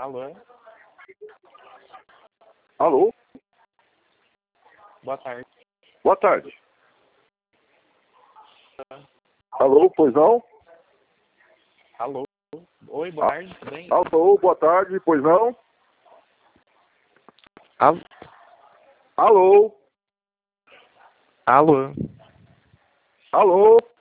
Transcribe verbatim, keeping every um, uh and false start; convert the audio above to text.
Alô? Alô? Boa tarde. Boa tarde. Alô, pois não? Alô? Oi, boa tarde, tudo bem? Alô, boa tarde, pois não? Alô? Alô? Alô? Alô?